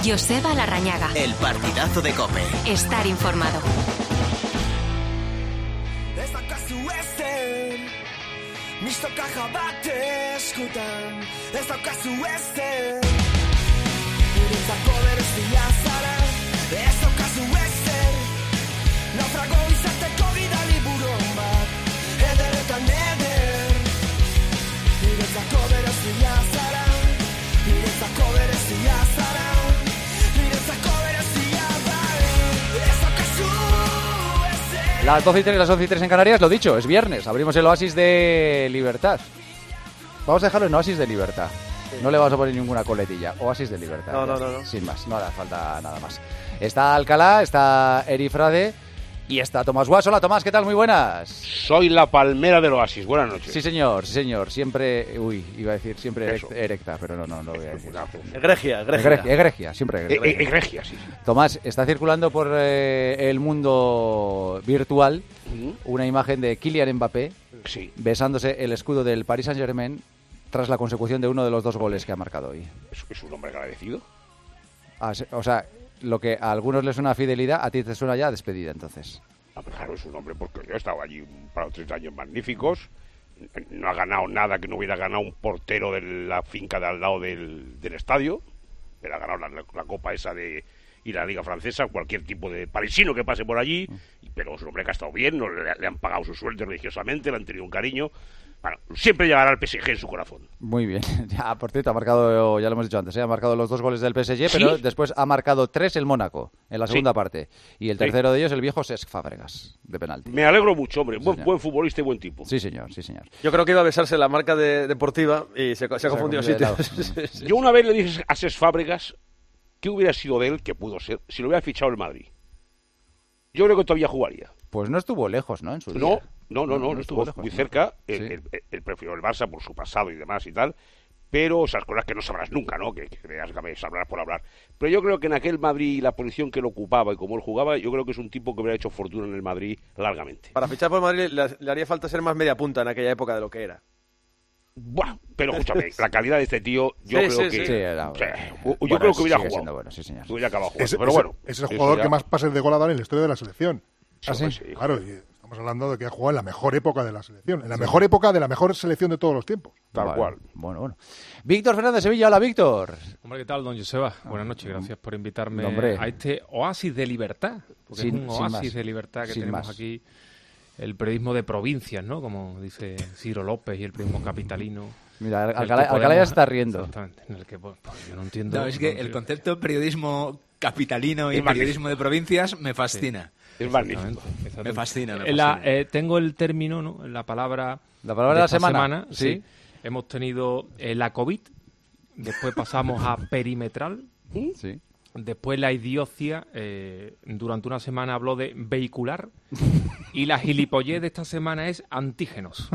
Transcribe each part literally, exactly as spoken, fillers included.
Joseba Larrañaga. El partidazo de COPE. Estar informado. Mistokaja bat eskutan, ez daukazu ezer. Niretzako berezia zara, ez daukazu ezer. Naufrago izateko bidali buron bat, eder eta neder. Niretzako berezia zara, niretzako berezia zara. Niretzako berezia bai, ez daukazu ezer. Las doce y tres, las once y tres en Canarias, lo dicho, es viernes, abrimos el Oasis de Libertad. Vamos a dejarlo en Oasis de Libertad. Sí. No le vamos a poner ninguna coletilla. Oasis de Libertad. No, no, no, no. Sin más, no hará falta nada más. Está Alcalá, está Eri Frade y está Tomás Guas. Hola Tomás, ¿qué tal? Muy buenas. Soy la palmera del Oasis. Buenas noches. Sí señor, sí señor. Siempre, uy, iba a decir siempre erecta, erecta pero no, no, no voy a decir. Egregia, egregia. Egregia, egregia siempre egregia. E- egregia, sí. Tomás, está circulando por eh, el mundo virtual uh-huh. una imagen de Kylian Mbappé sí. besándose el escudo del Paris Saint-Germain tras la consecución de uno de los dos goles que ha marcado hoy. ¿Es, es un hombre agradecido? Ah, o sea, lo que a algunos les suena a fidelidad, a ti te suena ya a despedida, entonces. Ah, pues claro, es un hombre porque yo he estado allí para tres años magníficos. No ha ganado nada que no hubiera ganado un portero de la finca de al lado del, del estadio. Pero ha ganado la, la copa esa de ir a la Liga Francesa, cualquier tipo de parisino que pase por allí. Pero es un hombre que ha estado bien, no, le, le han pagado su sueldo religiosamente, le han tenido un cariño. Bueno, siempre llegará al P S G en su corazón. Muy bien. Ya, por cierto, ha marcado, ya lo hemos dicho antes, ¿eh? ha marcado los dos goles del P S G, pero ¿sí? después ha marcado tres el Mónaco en la segunda sí. parte. Y el tercero sí. de ellos, el viejo Cesc Fábregas, de penalti. Me alegro mucho, hombre. Sí, buen, buen futbolista y buen tipo. Sí, señor, sí, señor. Yo creo que iba a besarse la marca de, deportiva y se, se, se ha confundido sitios. Yo una vez le dije a Cesc Fábregas que hubiera sido de él, que pudo ser, si lo hubiera fichado el Madrid. Yo creo que todavía jugaría. Pues no estuvo lejos, ¿no? En su no, día. No, no, no, no, no estuvo lejos, muy no. cerca. Él, sí. él, él, él prefirió el Barça por su pasado y demás y tal. Pero esas cosas que no sabrás nunca, ¿no? Que, que creas que sabrás por hablar. Pero yo creo que en aquel Madrid, la posición que él ocupaba y como él jugaba, yo creo que es un tipo que hubiera hecho fortuna en el Madrid largamente. Para fichar por Madrid le, le haría falta ser más media punta en aquella época de lo que era. Bueno, pero escúchame, la calidad de este tío, yo sí, creo sí, que... Sí. Sí, era, o sea, yo bueno, creo que hubiera jugado. Bueno, sí, señor. Hubiera acabado jugando, es, pero es, bueno. Es el jugador ya... que más pases de gol ha dado en la historia de la selección. ¿Ah, sí? sí? Claro, y estamos hablando de que ha jugado en la mejor época de la selección. En la sí. mejor época de la mejor selección de todos los tiempos. Tal vale. cual. Bueno, bueno. Víctor Fernández Sevilla, hola Víctor. Hombre, ¿qué tal, don Joseba? Buenas noches, gracias por invitarme Hombre. a este oasis de libertad. Porque sin, es un oasis de libertad que sin tenemos más. aquí. El periodismo de provincias, ¿no? Como dice Ciro López y el periodismo capitalino. Mira, Alcalá, Alcalá ya está riendo. Exactamente, en el que pues, yo no entiendo. No, es que no el concepto de periodismo capitalino y es periodismo de provincias me fascina. Sí. Es magnífico. Exactamente, exactamente. Me fascina. Me fascina. fascina. La, eh, tengo el término, ¿no? La palabra. La palabra de, de la esta semana. semana sí. sí. Hemos tenido eh, la COVID, después pasamos a perimetral. Sí. Después la idiocia, eh, durante una semana habló de vehicular y la gilipollez de esta semana es antígenos.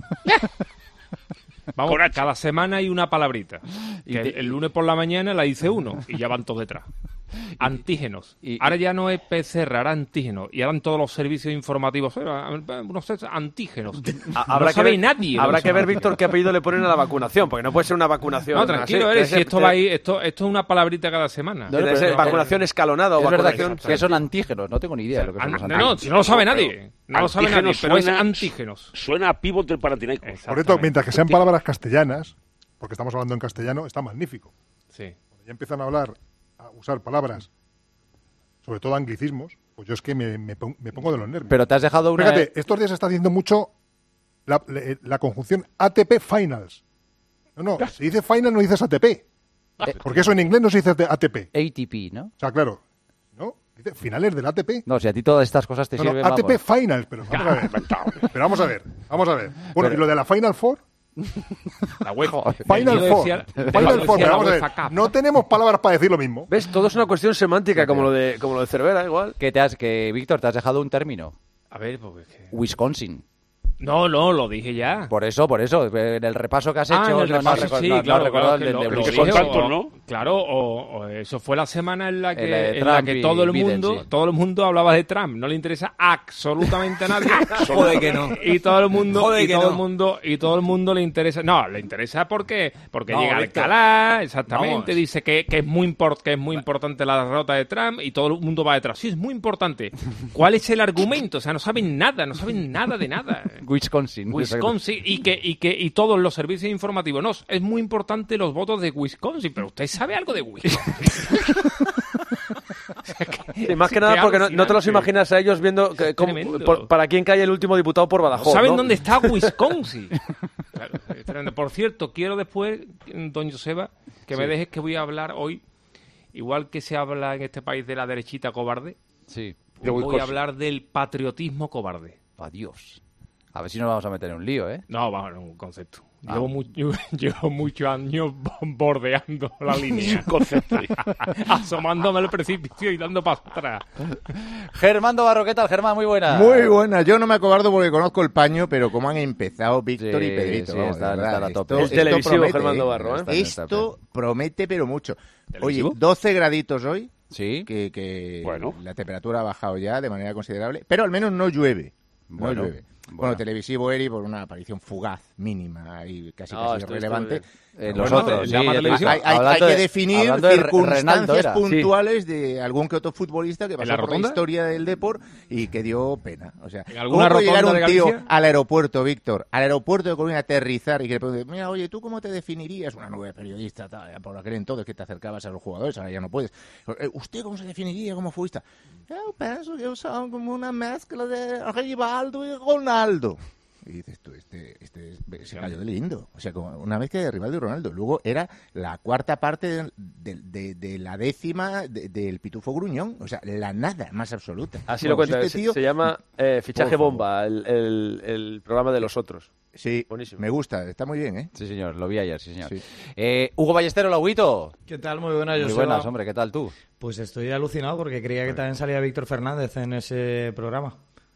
Vamos, cada semana hay una palabrita. Que el, el lunes por la mañana la dice uno y ya van todos detrás. Antígenos. Y, y, ahora ya no es P C R, ahora antígenos. Y ahora en todos los servicios informativos, no sé, antígenos. Habrá no sabe ver, nadie. Habrá no que ver, Víctor, qué apellido le ponen a la vacunación, porque no puede ser una vacunación. No, tranquilo, así, eh, si ser, esto va ahí, esto, esto es una palabrita cada semana. Debe ser vacunación escalonada o es vacunación... verdad que, que son antígenos, no tengo ni idea de lo que son los antígenos. No, si no lo sabe nadie. No lo sabe nadie, pero es suena, antígenos. Suena a pívot del Panathinaikos. Por esto, mientras que sean palabras castellanas, porque estamos hablando en castellano, está magnífico. Sí. Cuando ya empiezan a hablar, a usar palabras, sobre todo anglicismos, pues yo es que me, me, me pongo de los nervios. Pero te has dejado una... Fíjate, estos días se está haciendo mucho la, la, la conjunción A T P Finals. No, no, si dice Final no dices A T P. Porque eso en inglés no se dice A T P. A T P, ¿no? O sea, claro, ¿no? Dice finales del A T P. No, si a ti todas estas cosas te no, sirven, no, A T P vamos. Finals, pero vamos a ver. Pero vamos a ver, vamos a ver. Bueno, pero... y lo de la Final Four... La UEFA. Final Four. Decía, Final Four, vamos a ver. No tenemos palabras para decir lo mismo. ¿Ves? Todo es una cuestión semántica, como lo de como lo de Cervera, igual. Que te has, que Víctor, te has dejado un término. A ver, porque... Wisconsin. No, no, lo dije ya. Por eso, por eso, en el repaso que has Ah, hecho, en el no, repaso, no, sí, no, no claro, recordado claro, el que de lo- lo Bruce dije, Willis. o- ¿no? Claro, o, o eso fue la semana en la que, El de en la Trump que y todo el Biden, mundo, sí. todo el mundo hablaba de Trump. No le interesa absolutamente a nadie. Joder que no. Y todo el mundo, Joder y que todo no. el mundo, y todo el mundo le interesa. No, le interesa porque, porque No, llega Víctor. Alcalá, exactamente, Vamos. dice que, que es muy import, que es muy importante la derrota de Trump y todo el mundo va detrás. Sí, es muy importante. ¿Cuál es el argumento? O sea, no saben nada, no saben nada de nada. Wisconsin. Wisconsin y que y que y todos los servicios informativos. No, es muy importante los votos de Wisconsin, pero usted sabe algo de Wisconsin. Y más que nada porque no, no te los imaginas a ellos viendo que- cómo- Tremendo. por- para quién cae el último diputado por Badajoz. ¿Saben ¿no? dónde está Wisconsin? Claro, es tremendo. Por cierto, quiero después, don Joseba, que me dejes que voy a hablar hoy, igual que se habla en este país de la derechita cobarde, Sí. De voy Wisconsin. a hablar del patriotismo cobarde. Adiós. A ver si nos vamos a meter en un lío, ¿eh? No, vamos, no, un concepto. Ah. Llevo, mu- llevo muchos años bordeando la línea. Concepto. Asomándome al precipicio y dando para atrás. Germán Barro, ¿qué tal, Germán? Muy buena. Muy buena, yo no me acobardo porque conozco el paño, pero como han empezado Víctor Sí, y Pedrito, sí, vamos, están- de verdad, están a tope. esto- Es esto televisivo, promete, Germán Barro, ¿eh? Están en Esto promete, pero mucho. Oye, ¿Televisivo? doce graditos hoy, Sí. que, que Bueno. la temperatura ha bajado ya de manera considerable, pero al menos no llueve. No Bueno, llueve. Bueno, bueno. televisivo Eri por una aparición fugaz, mínima y casi No, casi esto- esto irrelevante. muy Eh, Bueno, los otros, llama sí, televisión. Hay, hay- Hablando hay que de- definir hablando de Re- circunstancias Renaldo era. puntuales de algún que otro futbolista que pasó la por la rotonda? historia del deporte y que dio pena. O sea, ¿En alguna ¿cómo puede llegar rotonda un de tío Galicia? al aeropuerto, Víctor, al aeropuerto de Coruña a aterrizar y que le pregunte, mira, oye, ¿tú cómo te definirías? Una nube periodista, tal, por aquel entonces que te acercabas a los jugadores, ahora ya no puedes. Eh, ¿Usted cómo se definiría como futbolista? Yo pienso que son como una mezcla de Rivaldo y Ronaldo. Y dices tú, este, este se cayó de lindo. O sea, como una vez que Rivaldo y Ronaldo. Luego era la cuarta parte de, de- de- de la décima de- del Pitufo Gruñón. O sea, la nada más absoluta. Así Bueno, lo cuenta. pues se, este tío- se llama eh, Fichaje Por favor. Bomba, el, el- el programa de los otros. Sí, Buenísimo. me gusta. Está muy bien, ¿eh? Sí, señor, lo vi ayer, sí, señor. Sí. Eh, Hugo Ballestero, Lauguito. ¿Qué tal? Muy buenas, Muy Joseba. buenas, hombre, ¿qué tal tú? Pues estoy alucinado porque creía que también salía Víctor Fernández en ese programa.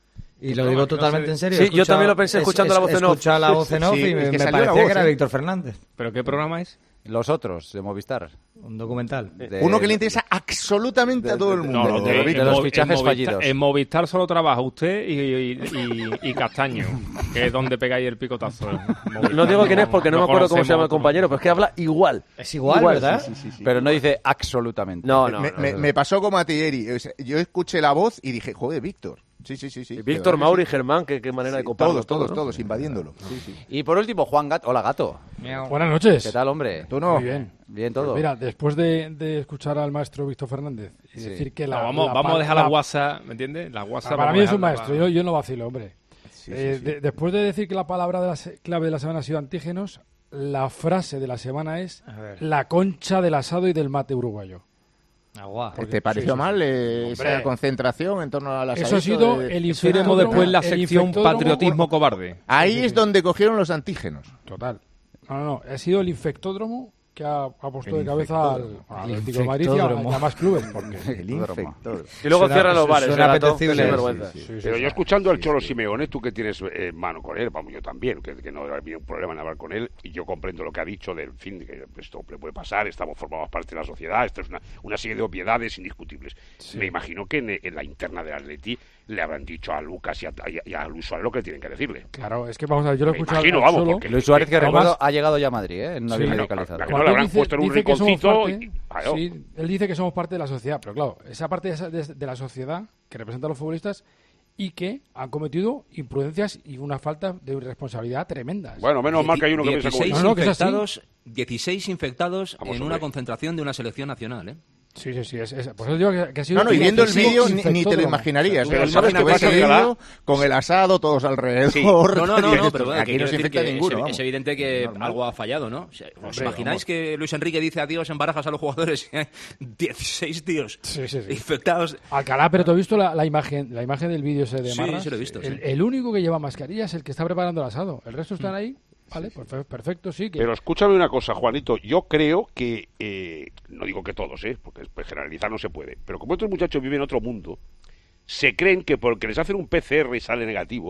Y lo digo totalmente en serio. Sí, he yo escuchado- también lo pensé escuchando he- la voz he en off. escuchado la voz en off Sí, y es me, que me salió la parecía voz, que era ¿eh? Víctor Fernández. ¿Pero qué programa es? Los otros, de Movistar. Un documental. De- Uno que le interesa absolutamente a todo el mundo. no, de- Víctor. de los Movi- fichajes en Movistar- fallidos. En Movistar solo trabaja usted y, y- y- y Castaño, que es donde pegáis el picotazo. en Movistar. No digo quién es porque no, me acuerdo cómo se llama el conocemos. compañero, pero es que habla igual. Es igual, ¿verdad? sí, sí, sí, sí. Pero no dice absolutamente. No, no. me, no, me- no. me pasó como a ti, Eri. O sea, yo escuché la voz y dije, joder, Víctor. Sí, sí, sí. sí. Víctor, De verdad que Mauri y sí. Germán, qué, qué manera de Sí, coparlos todos, todos, ¿no? todos, invadiéndolo. Sí, sí. Y por último, Juan Gato. Hola, Gato. Buenas noches. ¿Qué tal, hombre? Tú no. Muy bien. Bien todo. Pues mira, después de, de escuchar al maestro Víctor Fernández y Sí. decir que No, la, vamos, la vamos pa- a dejar la la- WhatsApp, ¿me entiendes? La WhatsApp. Para vamos mí a es un dejarla maestro, para- yo, yo no vacilo, hombre. Sí, Eh, sí, sí. de- después de decir que la palabra de la se- clave de la semana ha sido antígenos, la frase de la semana es A ver. la concha del asado y del mate uruguayo. Agua. ¿Te pareció sí, sí. mal eh, esa Hombre. concentración en torno a la Eso ha sido el Eso iremos infectódromo- después en la el sección infectódromo- patriotismo cobarde. Ahí es donde cogieron los antígenos. Total. No, no, no. Ha sido el infectódromo que ha, ha puesto El de cabeza al, infectódromo. al El Atlético de Madrid y a, infectódromo. y a más clubes. Porque El infector. Y luego Suena- cierran los bares, suena el gato, apetecible. qué sinvergüenza. Sí, sí. Sí, sí, Pero sí. yo escuchando al Cholo Simeone, tú que tienes eh, mano con él, vamos, yo también, que, que no había un problema en hablar con él, y yo comprendo lo que ha dicho del fin, de que esto le puede pasar, estamos formamos parte de la sociedad, esto es una, una serie de obviedades indiscutibles. Me imagino que en, en la interna del Atleti le habrán dicho a Lucas y a, y a- y a Luis Suárez lo que tienen que decirle. Claro, es que vamos a ver, yo lo he Me escuchado imagino, al vamos, Cholo. porque Luis Suárez, que Además- recuerdo, ha llegado ya a Madrid, ¿eh? No Sí. había Claro, medicalizado. claro, Cuando lo él habrán dice, puesto en un dice que somos rinconcito parte, y- claro. sí, él dice que somos parte de la sociedad, pero claro, esa parte de, esa- de- de la sociedad que representa a los futbolistas y que han cometido imprudencias y una falta de responsabilidad tremendas. Bueno, menos mal que hay uno que piensa como dieciséis No, no, que es así. infectados, dieciséis infectados Vamos, en hombre. una concentración de una selección nacional, ¿eh? Sí, sí, sí. Es, es- por eso digo que, que ha sido No, no, y un viendo el excesivo vídeo ni, ni te lo infectódromo. imaginarías. Pero ¿eh? ¿sabes Tú qué ves pasa, el Alcalá? vídeo con el asado todos alrededor. Sí. No, no, no, Y no, dices, pero bueno, aquí quiero no se decir infecta que ninguno. es, vamos. es evidente que Normal. algo ha fallado, ¿no? O sea, ¿Os Hombre, imagináis vamos. que Luis Enrique dice adiós en Barajas a los jugadores y hay dieciséis tíos Sí, sí, sí. infectados? Alcalá, pero ¿tú has visto la, la imagen la imagen del vídeo ese de Sí, Marras? sí lo he visto, El, sí. el único que lleva mascarilla es el que está preparando el asado. El resto están ahí. Vale, pues fe- perfecto, sí. Que... Pero escúchame una cosa, Juanito. Yo creo que, eh, no digo que todos, ¿eh? Porque pues, generalizar no se puede. Pero como estos muchachos viven en otro mundo, se creen que porque les hacen un P C R y sale negativo,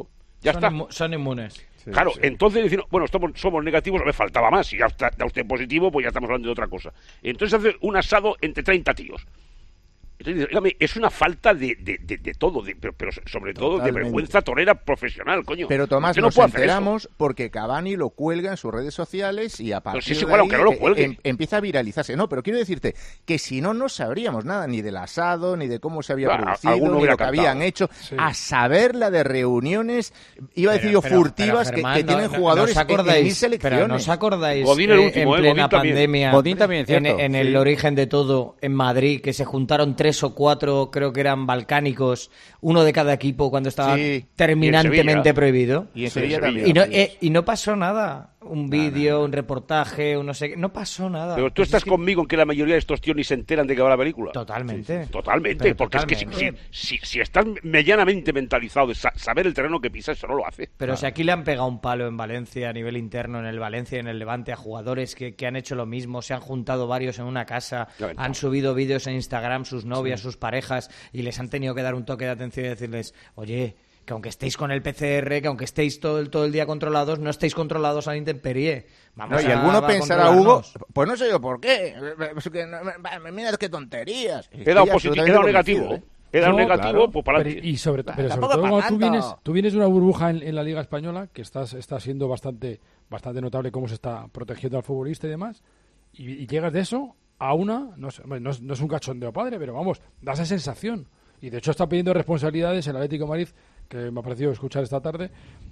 Ya son está. Inmu- son inmunes. Sí, claro, sí. Entonces decir, bueno, estamos, somos negativos, me faltaba más. Si ya está, está usted positivo, pues ya estamos hablando de otra cosa. Entonces hace un asado entre treinta tíos. Entonces, dígame, es una falta de, de, de, de todo, de, pero, pero sobre todo Totalmente. de vergüenza torera profesional, coño. Pero Tomás, no nos enteramos porque Cavani lo cuelga en sus redes sociales y a partir pero si es de igual, ahí aunque no lo cuelgue. em, empieza a viralizarse. No, pero quiero decirte que si no, no sabríamos nada ni del asado, ni de cómo se había Claro, producido, ni lo que cantado. habían hecho. Sí. A saber la de reuniones, iba a decir yo, Pero- furtivas, pero, que, Germán, que tienen no- jugadores ¿no os en- en acordáis, mil selecciones. Pero ¿no os acordáis Godín el eh, último, en eh, plena Godín también. pandemia, Godín también, en, cierto. en el Sí. origen de todo, en Madrid, que se juntaron tres o cuatro, creo que eran balcánicos, uno de cada equipo cuando estaba Sí. terminantemente Y en Sevilla. prohibido? Y en Sí, Sevilla Sevilla. también. Y no, Sí. eh, y no pasó nada. Un vídeo, un reportaje, un no sé qué. No pasó nada. Pero tú Pues estás es que- conmigo en que la mayoría de estos tíos ni se enteran de que va la película. Totalmente. Totalmente, Pero porque es que totalmente. si, si, si, si estás medianamente mentalizado de sa- saber el terreno que pisas, eso no lo hace. Pero si aquí le han pegado un palo en Valencia a nivel interno, en el Valencia y en el Levante, a jugadores que, que han hecho lo mismo, se han juntado varios en una casa, Lamentable. han subido vídeos en Instagram, sus novias, sus parejas, y les han tenido que dar un toque de atención y decirles, oye, que aunque estéis con el P C R, que aunque estéis todo el, todo el día controlados, no estéis controlados a la intemperie. Vamos No, y a- alguno a pensará, Hugo, controlarnos. pues no sé yo por qué. Es que no- me- Mira qué tonterías. He dado positivo, he dado negativo. He dado No, negativo, claro. pues para Pero, adelante. y sobre, pero sobre Tampoco todo pa' cuando tú tanto. vienes, tú vienes de una burbuja en, en la Liga Española, que estás, está siendo bastante, bastante notable cómo se está protegiendo al futbolista y demás, y, y llegas de eso a una, no, sé, hombre, no, es, no es un cachondeo padre, pero vamos, da esa sensación. Y de hecho está pidiendo responsabilidades el Atlético de Madrid, que me ha parecido escuchar esta tarde,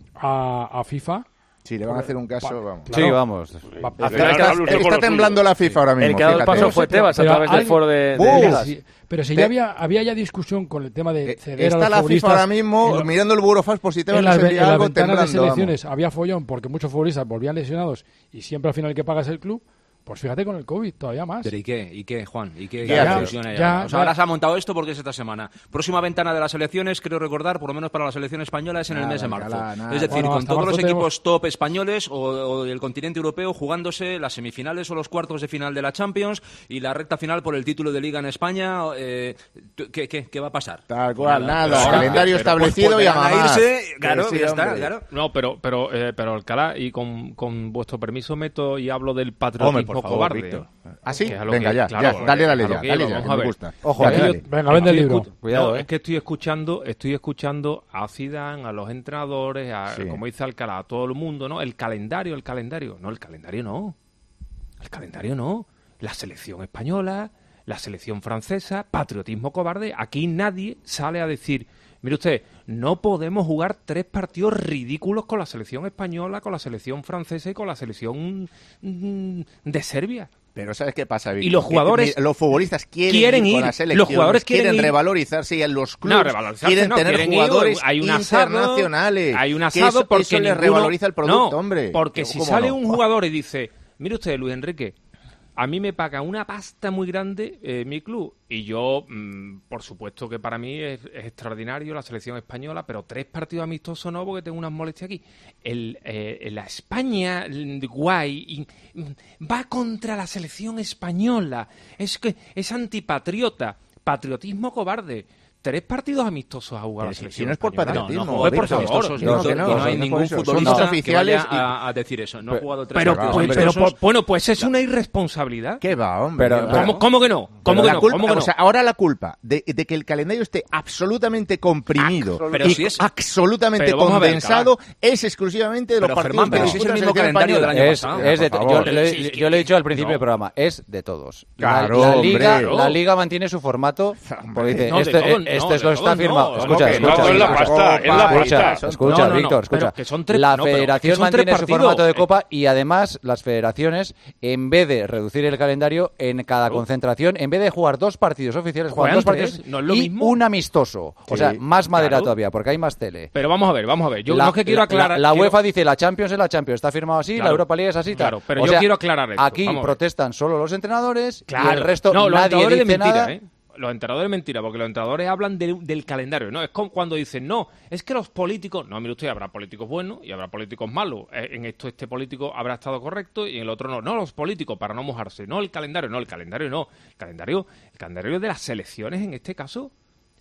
a, a FIFA. Si le van a hacer un caso, Pa- vamos. claro. Sí, vamos. Va- Al Está, final, está- hable usted con está lo temblando suyo. la FIFA ahora mismo. El que ha dado el fíjate. paso fue Tebas a Pero través del alguien- foro de, de ¡Uh! Ligas. Sí, pero si Te- ya había, había ya discusión con el tema de Eh, ceder a Está los la FIFA futbolistas ahora mismo en- mirando el burofax por si te en van las, a ve- en enviar las algo ventanas de temblando. vamos. selecciones había follón porque muchos futbolistas volvían lesionados y siempre al final el que paga es el club. Pues fíjate con el COVID, todavía más. Pero ¿y qué? ¿Y qué, Juan? ¿Y qué, Ya, qué ya, discusión hay ya, ahora? O sea, ya. ahora se ha montado esto porque es esta semana. Próxima ventana de las elecciones, creo recordar, por lo menos para la selección española, es en el Nada, mes de marzo. Alcalá, nada. Es decir, Bueno, con hasta todos los marzo tenemos- equipos top españoles o, o del continente europeo jugándose las semifinales o los cuartos de final de la Champions y la recta final por el título de Liga en España. Eh, ¿qué, qué, ¿Qué va a pasar? Tal cual, nada. Pero ahora- Calendario pero pues establecido y a volverán a mamar. irse, claro, Sí, ya está, hombre. claro. No, pero, pero, eh, pero Alcalá, y con, con vuestro permiso meto y hablo del Hombre, patriotismo por favor, cobarde. Víctor. ¿Ah, sí? Que es a lo Venga, que- ya, claro, ya. Dale, dale a lo ya. que Dale iba, ya, vamos que a me ver. gusta. Ojo, Dale, eh. dale. Venga, vende el Estoy libro. escu- Cuidado, no, eh. es que estoy escuchando, estoy escuchando a Zidane, a los entrenadores, a, Sí. como dice Alcalá, a todo el mundo, ¿no? El calendario, el calendario. No, el calendario no. El calendario no. La selección española, la selección francesa, patriotismo cobarde. Aquí nadie sale a decir, mire usted, no podemos jugar tres partidos ridículos con la selección española, con la selección francesa y con la selección mm, de Serbia. Pero ¿sabes qué pasa, Víctor? Y los Que jugadores mi- los futbolistas quieren, quieren ir con ir, la selección, los jugadores quieren ir. revalorizarse y en los No, clubes revalorizarse quieren no, tener quieren ir, jugadores hay un asado, internacionales. Hay un Que asado eso, porque eso les ninguno- revaloriza el producto, no, hombre. porque Que, si ¿cómo sale no? un jugador y dice, mire usted, Luis Enrique, a mí me paga una pasta muy grande eh, mi club y yo, mm, por supuesto que para mí es, es extraordinario la selección española, pero tres partidos amistosos no porque tengo unas molestias aquí. El, eh, la España mm, guay y, mm, va contra la selección española, es que es antipatriota, patriotismo cobarde. Tres partidos amistosos a jugar Pero la si- selección si no es por española. patriotismo, No, no, pues por Víctor. favor, No, no, que no, no, que no hay no por ningún eso, son futbolista dos que oficiales vaya y- a, a decir eso. No he jugado tres pero, partidos pues, pero, amistosos. pues, bueno, pues es una irresponsabilidad. ¿Qué va, hombre? Pero- ¿Qué va? ¿Cómo, cómo que no? ¿Cómo Pero que la no? culpa- ¿Cómo que no? O sea, ahora la culpa de, de que el calendario esté absolutamente comprimido Pero y si es- absolutamente Pero vamos a ver, condensado es exclusivamente de los Pero, partidos Germán, que pero si es disputa el la mismo selección calendario del española. año Es, pasado. es de por to- favor. yo, le- Sí, es que- yo le he dicho al principio no. del programa, es de todos. La- Claro, la, hombre. liga, Claro. la liga mantiene su formato. Porque dice, No, de este, todos, eh, no, este de es lo que está todos no. firmado. ¿Cómo Escucha, que escucha, no? Es la escucha. pasta, es la Escucha, pasta. escucha, No, no, no, Víctor, pero escucha. que son tres- la no, pero que federación son tres mantiene su partidos. formato de Eh. copa y además las federaciones, en vez de reducir el calendario en cada concentración, en vez de jugar dos partidos oficiales, juegan dos Juegan partidos tres, ¿no es lo y mismo? un amistoso. O Sí, sea, más madera claro. todavía, porque hay más tele. Pero vamos a ver, vamos a ver. Yo la, no es que quiero la- aclarar. La, la quiero- UEFA dice la Champions es la Champions, está firmado así, la Claro. Europa League es así. tal. Claro, pero O yo sea, quiero aclarar esto. Aquí Vamos a ver. protestan solo los entrenadores y Claro. el resto no, los nadie entrenadores dice de mentira, nada. ¿eh? Los entrenadores de mentira, porque los entrenadores hablan de- del calendario, ¿no? Es como cuando dicen, no, es que los políticos... No, mire usted, habrá políticos buenos y habrá políticos malos. Eh, En esto este político habrá estado correcto y en el otro no. No, los políticos, para no mojarse. No, el calendario, no, el calendario no. El calendario, el calendario de las selecciones, en este caso,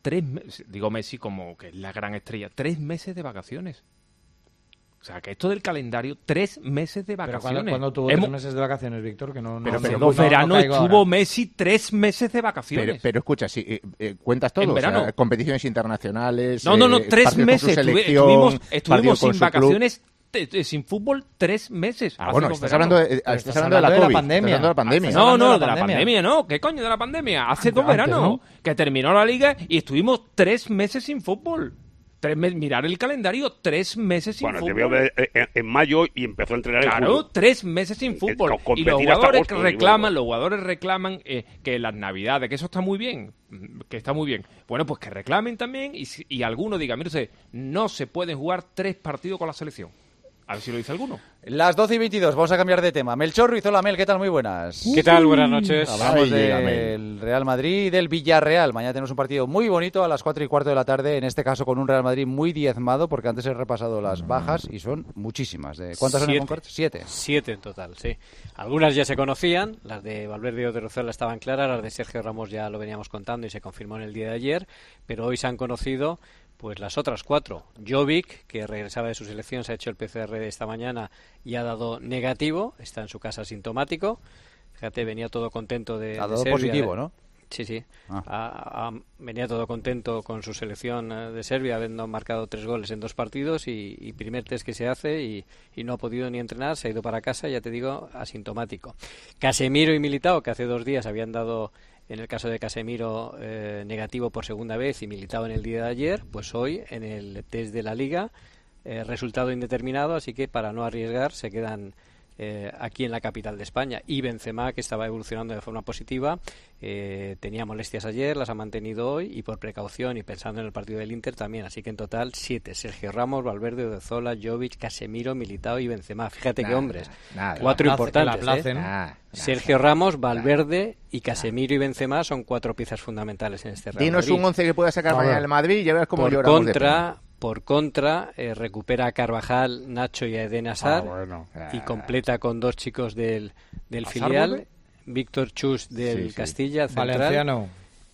tres meses, digo Messi como que es la gran estrella, tres meses de vacaciones. O sea, que esto del calendario, tres meses de Pero vacaciones. ¿cuándo, ¿cuándo tuvo Hemos... tres meses de vacaciones, Víctor? Que no, no, Pero, no, pero no, dos no, veranos no caigo estuvo ahora. Messi tres meses de vacaciones. Pero, pero escucha, si eh, eh, cuentas todo, En o sea, verano. competiciones internacionales. No, no, no, eh, tres partidos con meses. su Estuve- selección, estuvimos partidos estuvimos con sin su club. vacaciones, te- te- sin fútbol, tres meses. Ah, hace bueno, dos estás veranos. hablando de, eh, Pero estás hablando de la hablando de la COVID. pandemia. Estás hablando de la pandemia. Estás No, hablando no, de de la la pandemia. pandemia, no. ¿Qué coño de la pandemia? Hace dos Antes, veranos ¿no? que terminó la liga y estuvimos tres meses sin fútbol. Tres me- mirar el calendario, tres meses sin Bueno, fútbol. debió haber en, en- en mayo y empezó a entrenar en Claro, julio. tres meses sin fútbol. co- Y los competir hasta jugadores agosto, reclaman, digo. los jugadores reclaman eh, que las navidades, que eso está muy bien, mm, que está muy bien. Bueno, pues que reclamen también y, si- y algunos digan, mire usted, no se pueden jugar tres partidos con la selección. A ver si lo dice alguno. Las doce y veintidós, vamos a cambiar de tema. Melchor Ruizola, Mel, ¿qué tal? Muy buenas. ¿Qué tal? Buenas noches. Hablamos Ay, llega, del Real Madrid y del Villarreal. Mañana tenemos un partido muy bonito a las cuatro y cuarto de la tarde, en este caso con un Real Madrid muy diezmado, porque antes he repasado las bajas y son muchísimas. ¿De ¿Cuántas son en Siete. concreto? Siete. Siete en total, sí. Algunas ya se conocían, las de Valverde y Odriozola estaban claras, las de Sergio Ramos ya lo veníamos contando y se confirmó en el día de ayer, pero hoy se han conocido pues las otras cuatro. Jovic, que regresaba de su selección, se ha hecho el P C R de esta mañana y ha dado negativo, está en su casa asintomático. Fíjate, venía todo contento de, Ha de dado Serbia, positivo, de- ¿no? Sí, sí. Ah. Ha- ha- venía todo contento con su selección eh, de Serbia, habiendo marcado tres goles en dos partidos y, y primer test que se hace y, y no ha podido ni entrenar, se ha ido para casa, ya te digo, asintomático. Casemiro y Militao, que hace dos días habían dado, en el caso de Casemiro, eh, negativo por segunda vez y Militao en el día de ayer, pues hoy en el test de la Liga, eh, resultado indeterminado, así que para no arriesgar se quedan eh, aquí en la capital de España. Y Benzema, que estaba evolucionando de forma positiva, eh, tenía molestias ayer, las ha mantenido hoy y por precaución y pensando en el partido del Inter también. Así que en total siete: Sergio Ramos, Valverde, Odriozola, Jovic, Casemiro, Militao y Benzema. Fíjate qué Nada, hombres, nada. cuatro Que la place- que la importantes. ¿eh? placen. Nah, Sergio Ramos, Valverde y Casemiro y Benzema son cuatro piezas fundamentales en este Real Dinos Madrid. un once que pueda sacar A mañana ver. el Madrid y ya verás cómo Por lloramos de contra, por contra eh, recupera a Carvajal, Nacho y a Eden Hazard Ah, bueno. y completa con dos chicos del, del ¿Hazard filial, vuelve? Víctor Chus del Sí, sí. Castilla, central, Valenciano.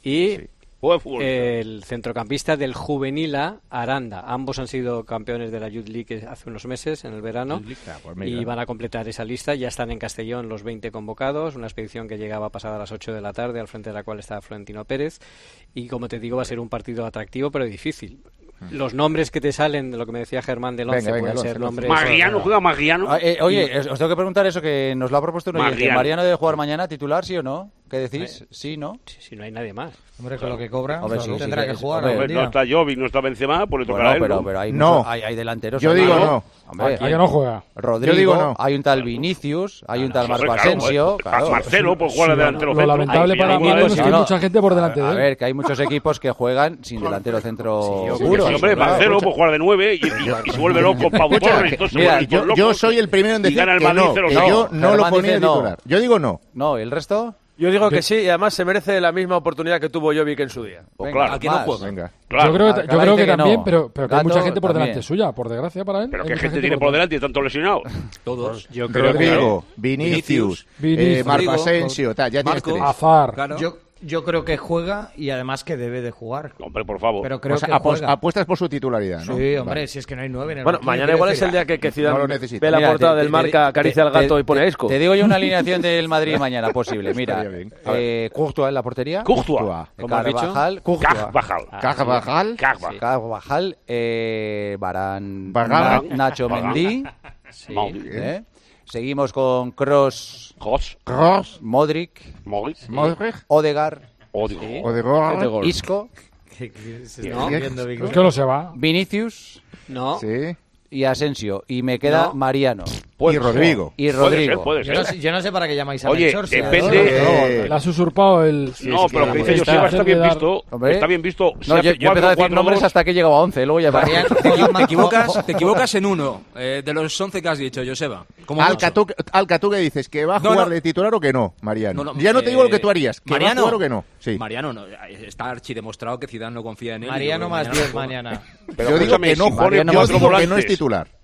y Juega de fútbol. el centrocampista del Juvenil A, Aranda. Ambos han sido campeones de la Youth League hace unos meses, en el verano, Ah, pues mira. y van a completar esa lista. Ya están en Castellón los veinte convocados, una expedición que llegaba pasada a las ocho de la tarde, al frente de la cual estaba Florentino Pérez. Y como te digo, va a ser un partido atractivo, pero difícil. Los nombres que te salen, de lo que me decía Germán del Venga, once, venga, pueden el once, ser el once. nombres... Magliano, juega Magliano. Ah, eh, oye, os tengo que preguntar eso, que nos lo ha propuesto un oyente. Mariano. ¿Mariano debe jugar mañana titular, sí o no? ¿Qué decís? ¿Sí, no? Si, si no hay nadie más. Hombre, con lo que cobra, Hombre, o sea, sí, tendrá sí, que sí, jugar hombre, algún Hombre, no día. está Jovic, no está Benzema, pues le tocará Bueno, a él, pero, ¿no? pero hay, No. muchos- hay, hay delanteros. Yo ahí, digo no. Hombre, ¿A que no juega? Rodrigo, Yo digo no. hay un tal Vinicius, hay un tal Hombre, Marco claro, Asensio. pues, Claro. Marcelo, pues juega de delantero Lo centro. lamentable Hay- para hay mí igual, es que hay no, no. mucha gente por delante de A él. ver, que hay muchos equipos que juegan sin delantero centro Sí, puro. hombre, Claro. Marcelo, pues juega de nueve y, y- y se vuelve loco Pau Escucha, Torres. que- Entonces se mira, vuelven yo, locos yo soy el primero en y decir gana el que Madrid no, cero que cero. yo no lo Germán ponía dice de no. titular. Yo digo no. No, ¿el resto? Yo digo que sí, y además se merece la misma oportunidad que tuvo Jovic en su día. Pues Venga, claro. ¿A quién no más. juega? Venga. Claro. Yo creo que, Alcalá yo creo dice que que también, no. pero, pero que hay Gato mucha gente por también. delante suya, por desgracia para él. Pero hay qué mucha gente tiene por delante y tanto lesionado. Todos. Yo creo que... Rodrigo, Vinicius, Vinicius. eh, Marco Rodrigo, Asensio, tal, ya tienes Marco. tres. Azar. Claro. Yo, yo creo que juega y además que debe de jugar. Hombre, por favor. Pero creo O sea, que apos- juega. apuestas por su titularidad, ¿no? Sí, hombre, Vale. si es que no hay nueve en el Bueno, banquillo, mañana quiero igual es decir, el día que, que No Zidane lo necesito. ve la Mira, portada te- del te- Marca, te- acaricia al te- gato y pone te- Isco. Te digo yo una alineación del Madrid mañana posible. Mira, Estaría bien. eh, Courtois en la portería. Courtois. ¿Cómo has dicho? Carvajal. Courtois. Carvajal. Carvajal. Carvajal. Carvajal, eh, Varane, Varane. Na- Nacho Varane. Mendy. Mauri. ¿eh? Seguimos con Kroos, Jos. Kroos, Modric, Modric. Modric, Odegaard, Odio. Odegaard, Isco, que- que se No. está viendo, Víctor. Es que no se va. Vinicius No, sí, y Asensio. Y me queda No. Mariano y Rodrigo. y Puede Rodrigo. ser, puede Yo ser. no, sé, yo no sé para qué llamáis a Oye, Melchor, si a depende- dos, Eh, Le has usurpado el... No, pero lo que dice está- Joseba está bien hacer de visto. Hombre. Está bien visto. Si No, yo, hace yo he empezado a cuatro, decir cuatro, nombres dos, hasta que he llegado a once, luego ya Mariano- para. juega Te más- equivocas, te equivocas en uno eh, de los once que has dicho, Joseba. Como mucho. Alca, tú, Alca, ¿tú qué dices? ¿Que va a No, jugar no. de titular o que no, Mariano? No, no, ya no te digo lo que eh, tú harías. ¿Que Mariano. va a jugar o que no? Sí. Mariano, no, está archidemostrado que Zidane no confía en él. y Mariano yo creo más que diez juega. mañana. Pero yo digo escúchame, que no, si juega, pone yo cuatro digo que no es volantes, titular.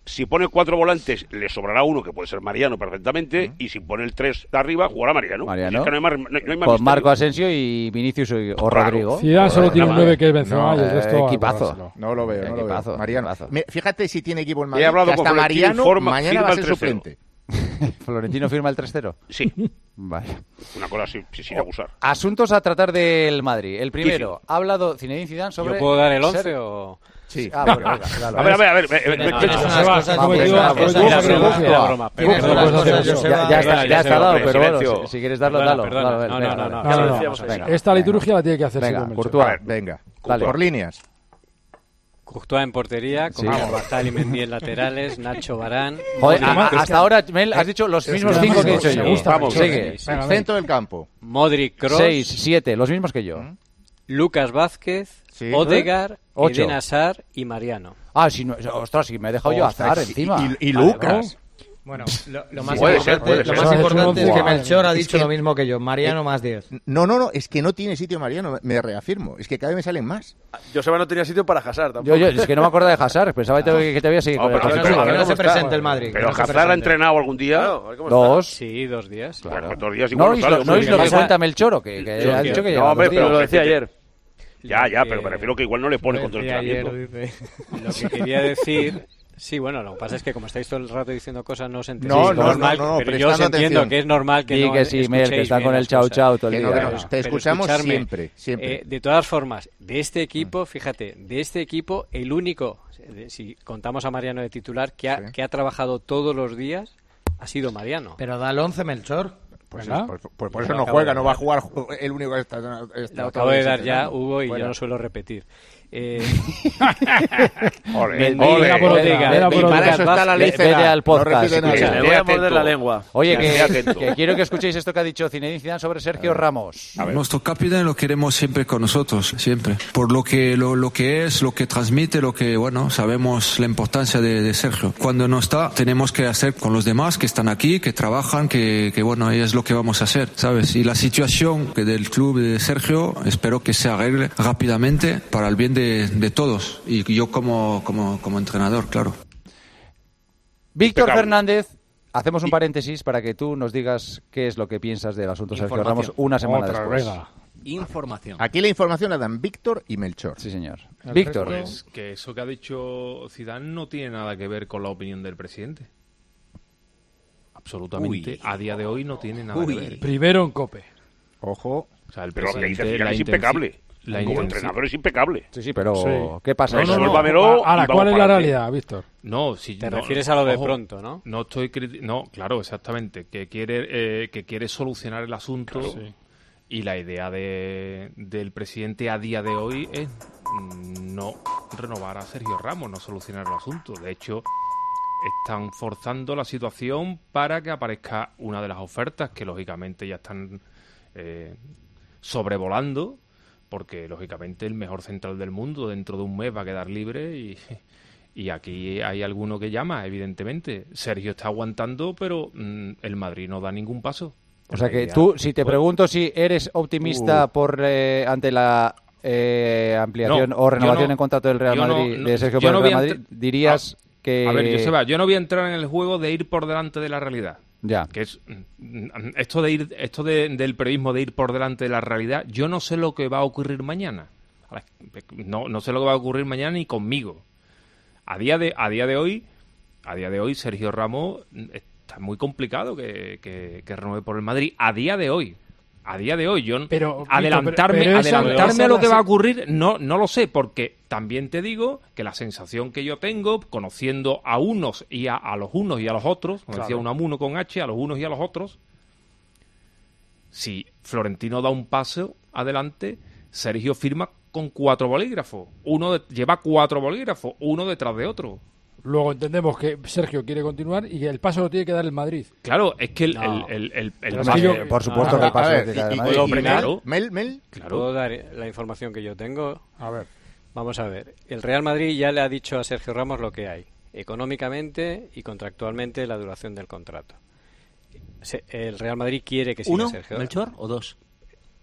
si pone cuatro volantes, le sobrará uno, que puede ser Mariano perfectamente, uh-huh. y si pone el tres de arriba, jugará Mariano. Mariano. Es que no hay más, no, no hay más con misterio. Marco Asensio y Vinicius o, o claro. Rodrigo. Zidane solo tiene un nueve que es Benzema no, y el resto... Eh, equipazo. No lo veo, no lo veo. Mariano. Me, fíjate si tiene equipo el Madrid, He hablado que hasta con Mariano forma, mañana va a ser suplente. ¿Florentino firma el tres cero? Sí. Vale. Una cosa sin, sin abusar. Asuntos a tratar del Madrid. El primero, ha hablado Zinedine Zidane sobre... ¿Yo puedo dar el once ser... o...? Sí. Ah, bueno, venga, dale. A ver, a ver, a ver. Eh, no, eh, no, Ya está, ya está dado, pero bueno, si quieres darlo, dalo. No, no, no. Esta liturgia la tiene que hacer. Venga, Courtois, venga. Por líneas. Courtois en portería, con Carvajal y Mendy en laterales, Nacho Varane. Joder, a, hasta ahora, Mel, has dicho los mismos cinco que he dicho yo. Vamos, sigue. Centro del campo. Modric, Kroos. Seis, siete, los mismos que yo. Lucas Vázquez, sí. Odegaard, Ocho. Eden Hazard y Mariano. Ah, si no, ostras, si me he dejado yo Hazard encima. Y, y, y Lucas. Bueno, lo, lo más puede importante, ser, puede lo ser. más importante es que Melchor ha Es dicho que- lo mismo que yo. Mariano eh, más diez. No, no, no, es que no tiene sitio Mariano, me reafirmo. Es que cada vez me salen más. Joseba no tenía sitio para Hazard tampoco. Yo, yo, es que no me acuerdo de Hazard, pensaba que te, que te había seguido. No, con el pero- Hazard. pero- Que no ¿cómo se está? presente el Madrid. que Pero no se Hazard ha presente. entrenado algún día. Claro, a ver cómo Dos. Sí, dos días. Claro. Pues dos días No, igual y no lo, sale, no es lo que pasa. cuenta Melchor, que, que Yo ha que- dicho que No, lleva hombre, dos pero días. lo decía ayer. Ya, ya, Lo pero que- me refiero que igual no le pone contra el Decía ayer, entrenamiento. dice. Lo que quería decir... Sí, bueno, lo que pasa es que como estáis todo el rato diciendo cosas no os enteréis. No, Es no, normal, no, no, pero yo os prestando entiendo atención. que es normal que Sí, no que sí, Mel, que escuchéis está bien con el las chau cosas. chau todo el Que no, día. que no, Pero- te pero escuchamos escucharme, siempre, siempre. eh, de todas formas, de este equipo, fíjate, de este equipo, el único, eh, si contamos a Mariano de titular, que ha, Sí. que ha trabajado todos los días, ha sido Mariano. Pero da el once Melchor. Pues, Venga. es- pues- pues por Lo eso no acabo juega, de no va a dar. jugar el único que está. está Lo acabo de dar ya, entrenando. Hugo, y Fuera. yo no suelo repetir. Eh, Ole, Mendy, ole, Venga, por otra, Odegaard, venga, por y otra. Para eso está la Ve- licera. vete al No podcast, repite nada. escucha. Le Esté voy a atento. morder la lengua. Oye, Esté que, atento. que quiero que escuchéis esto que ha dicho Zinedine Zidane sobre Sergio Ramos. Nuestro capitán lo queremos siempre con nosotros, siempre. Por lo que lo, lo que es, lo que transmite, lo que, bueno, sabemos la importancia de, de Sergio. Cuando no está, tenemos que hacer con los demás que están aquí, que trabajan, que, que bueno, es lo que vamos a hacer, ¿sabes? Y la situación que del club de Sergio, espero que se arregle rápidamente para el bien de, de todos. Y yo como, como, como entrenador, claro. Víctor Impecable. Fernández, hacemos un paréntesis para que tú nos digas qué es lo que piensas del asunto Sergio Información. Ramos una semana Otra, después. venga. Información. Aquí la información la dan Víctor y Melchor. Sí, señor. El Víctor. resto- Pues que eso que ha dicho Zidane no tiene nada que ver con la opinión del presidente. Absolutamente. Uy. A día de hoy no tiene nada Uy. que ver. Primero en COPE. Ojo. O sea, el Pero lo que dice presidente, Zidane la es intenci- impecable. la Como intenci- entrenador es impecable. Sí, sí, pero Sí. ¿qué pasa? No, no, no. Resuélvamelo y Ahora, vamos ¿cuál es la para adelante. realidad, Víctor? No, si Te no, refieres a lo de ojo, pronto, ¿no? No estoy criti- no, claro, exactamente, que quiere eh, que quiere solucionar el asunto Sí. y la idea de, del presidente a día de hoy es mm, no renovar a Sergio Ramos, no solucionar el asunto. De hecho, están forzando la situación para que aparezca una de las ofertas que lógicamente ya están eh, sobrevolando, porque lógicamente el mejor central del mundo dentro de un mes va a quedar libre y, y aquí hay alguno que llama, evidentemente. Sergio está aguantando, pero mm, el Madrid no da ningún paso. O sea La que idea- tú, si te Pues, pregunto si eres optimista Uh. por eh, ante la eh, ampliación No, o renovación yo no- en contrato del Real yo no- Madrid, no- de Sergio yo por no el Real voy a Madrid, entr- dirías que... A ver, Joseba, yo no voy a entrar en el juego de ir por delante de la realidad. Ya. Que es mm, esto de ir, esto de- del periodismo de ir por delante de la realidad. Yo no sé lo que va a ocurrir mañana. No, no sé lo que va a ocurrir mañana ni conmigo. A día de, a día de hoy, a día de hoy, Sergio Ramos mm, está muy complicado que, que, que renueve por el Madrid. A día de hoy. A día de hoy, yo Pero, adelantarme, Víctor, pero- pero esa- adelantarme esa a lo es que la- va a ocurrir, no, no lo sé, porque también te digo que la sensación que yo tengo, conociendo a unos y a, a los unos y a los otros, como Claro. decía Unamuno con H, a los unos y a los otros, si Florentino da un paso adelante, Sergio firma con cuatro bolígrafos. Uno de- lleva cuatro bolígrafos, uno detrás de otro. Luego entendemos que Sergio quiere continuar y que el paso lo tiene que dar el Madrid. Claro, es que el, No. el, el, el- el Pero es paso- que yo- Eh, por supuesto Ah, que el paso a ver, de cada y- y- Madrid. y- Claro. Mel, Mel, Claro. ¿Puedo dar la información que yo tengo? A ver. Vamos a ver. El Real Madrid ya le ha dicho a Sergio Ramos lo que hay, económicamente y contractualmente la duración del contrato. Se- El Real Madrid quiere que siga ¿Uno, Sergio. Melchor, o dos?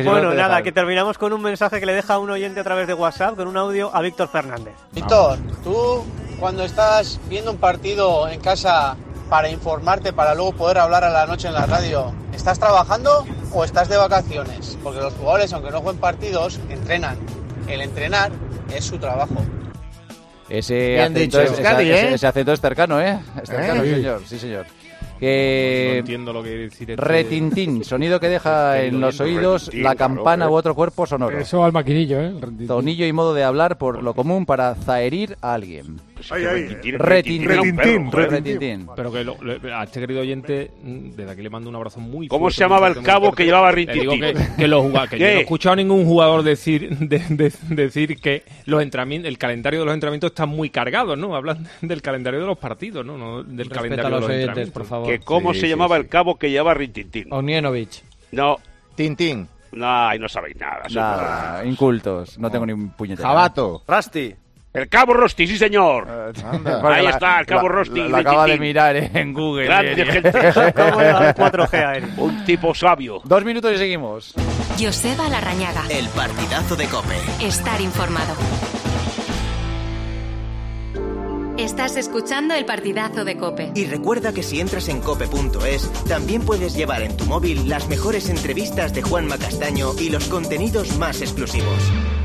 que si bueno, no te nada, dejan. que terminamos con un mensaje que le deja un oyente a través de WhatsApp, con un audio a Víctor Fernández. Víctor, tú cuando estás viendo un partido en casa para informarte, para luego poder hablar a la noche en la radio, ¿estás trabajando o estás de vacaciones? Porque los jugadores, aunque no jueguen partidos, entrenan. El entrenar es su trabajo. Ese Bien acento, dicho. es, Euskadi, esa- ese- ¿eh? ese acento es cercano, ¿eh? Es cercano, ¿Eh? señor. Sí, señor. Que... No, no entiendo lo que quiere decir este- Retintín, sonido que deja Este en los oyente. oídos Retintín, la claro, campana ¿eh? u otro cuerpo sonoro. Eso al maquinillo, ¿eh? Retintín. Tonillo y modo de hablar por lo común para zaherir a alguien. Ay, ay, Retintín. retintín, Retintín. retintín. Retintín. Pero que lo- le- a este querido oyente, mm, desde aquí le mando un abrazo muy ¿Cómo fuerte, se llamaba muy el fuerte, cabo muy fuerte. que llevaba Le digo Rintintín? que, que los juga- que yo ¿Qué? no he escuchado a ningún jugador decir de- de- decir que los entrenamientos, el calendario de los entrenamientos está muy cargado, ¿no? Hablan del calendario de los partidos, ¿no? No del Respeto calendario a los de los oyentes, entrenamientos. por favor. Que cómo Sí, se sí, llamaba sí. el cabo que llevaba Rintintín. Ognienovich. No. Tintín. No, ahí no sabéis nada. sois Nada, unos- incultos. No tengo ni un puñetero. Jabato. Rasti. El cabo Rosti, sí señor. Anda. Ahí La- está, el cabo la- Rosti. la- Lo acaba de Rintintín. mirar en Google. Grande eh. gente. Acabo de dar cuatro G a él. Un tipo sabio. Dos minutos y seguimos. Joseba Larrañaga. El partidazo de COPE. Estar informado. Estás escuchando el partidazo de COPE. Y recuerda que si entras en cope punto es, también puedes llevar en tu móvil las mejores entrevistas de Juanma Castaño y los contenidos más exclusivos.